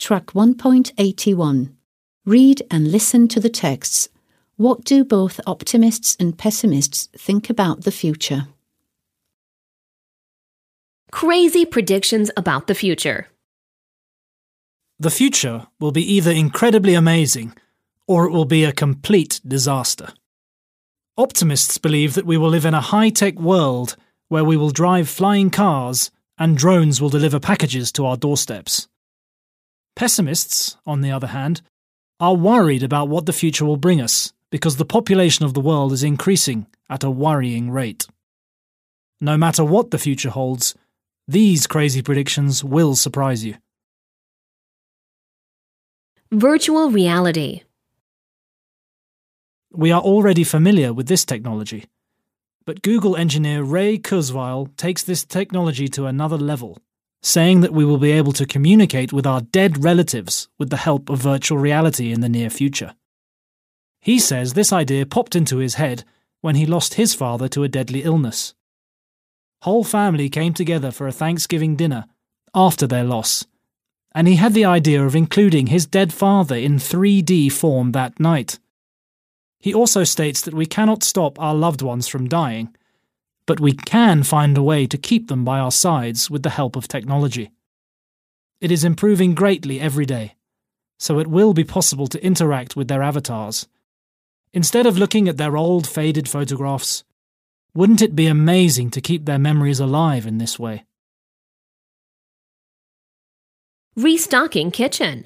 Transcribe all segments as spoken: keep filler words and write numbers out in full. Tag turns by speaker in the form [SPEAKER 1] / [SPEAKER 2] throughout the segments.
[SPEAKER 1] Track one point eight one. Read and listen to the texts. What do both optimists and pessimists think about the future?
[SPEAKER 2] Crazy predictions about the future.
[SPEAKER 3] The future will be either incredibly amazing or it will be a complete disaster. Optimists believe that we will live in a high-tech world where we will drive flying cars and drones will deliver packages to our doorsteps. Pessimists, on the other hand, are worried about what the future will bring us because the population of the world is increasing at a worrying rate. No matter what the future holds, these crazy predictions will surprise you.
[SPEAKER 2] Virtual reality.
[SPEAKER 3] We are already familiar with this technology, but Google engineer Ray Kurzweil takes this technology to another level, saying that we will be able to communicate with our dead relatives with the help of virtual reality in the near future. He says this idea popped into his head when he lost his father to a deadly illness. Whole family came together for a Thanksgiving dinner after their loss, and he had the idea of including his dead father in three D form that night. He also states that we cannot stop our loved ones from dying, but we can find a way to keep them by our sides with the help of technology. It is improving greatly every day, so it will be possible to interact with their avatars. Instead of looking at their old faded photographs, wouldn't it be amazing to keep their memories alive in this way?
[SPEAKER 2] Restocking kitchen.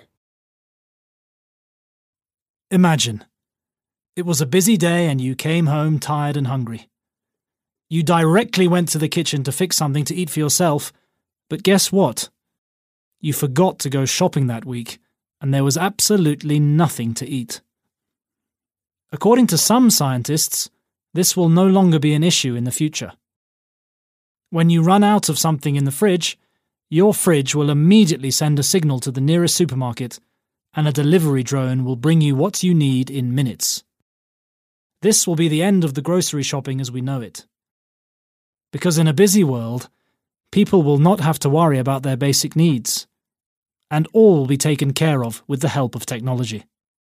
[SPEAKER 3] Imagine. It was a busy day and you came home tired and hungry. You directly went to the kitchen to fix something to eat for yourself, but guess what? You forgot to go shopping that week, and there was absolutely nothing to eat. According to some scientists, this will no longer be an issue in the future. When you run out of something in the fridge, your fridge will immediately send a signal to the nearest supermarket, and a delivery drone will bring you what you need in minutes. This will be the end of the grocery shopping as we know it. Because in a busy world, people will not have to worry about their basic needs, and all will be taken care of with the help of technology.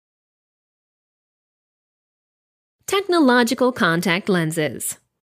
[SPEAKER 2] Technological contact lenses.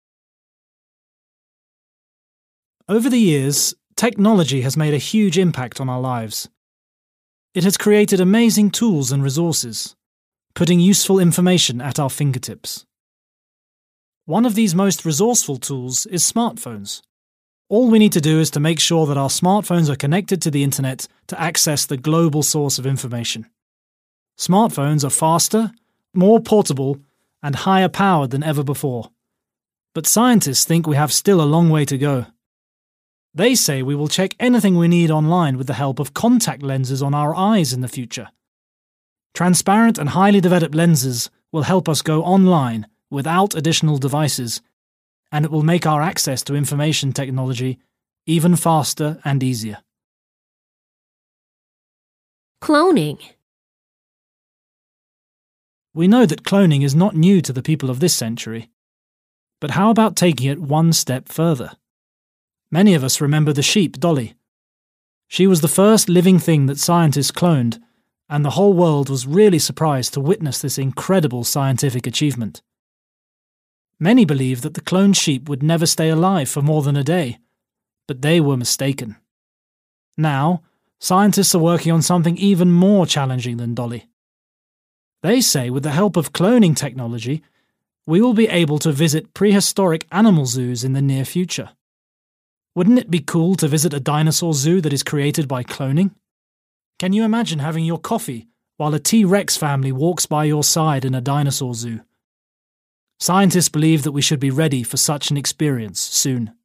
[SPEAKER 3] Over the years, technology has made a huge impact on our lives. It has created amazing tools and resources, putting useful information at our fingertips. One of these most resourceful tools is smartphones. All we need to do is to make sure that our smartphones are connected to the internet to access the global source of information. Smartphones are faster, more portable, and higher powered than ever before. But scientists think we have still a long way to go. They say we will check anything we need online with the help of contact lenses on our eyes in the future. Transparent and highly developed lenses will help us go online without additional devices, and it will make our access to information technology even faster and easier.
[SPEAKER 2] Cloning.
[SPEAKER 3] We know that cloning is not new to the people of this century, but how about taking it one step further? Many of us remember the sheep Dolly. She was the first living thing that scientists cloned, and the whole world was really surprised to witness this incredible scientific achievement. Many believed that the cloned sheep would never stay alive for more than a day, but they were mistaken. Now, scientists are working on something even more challenging than Dolly. They say with the help of cloning technology, we will be able to visit prehistoric animal zoos in the near future. Wouldn't it be cool to visit a dinosaur zoo that is created by cloning? Can you imagine having your coffee while a T-Rex family walks by your side in a dinosaur zoo? Scientists believe that we should be ready for such an experience soon.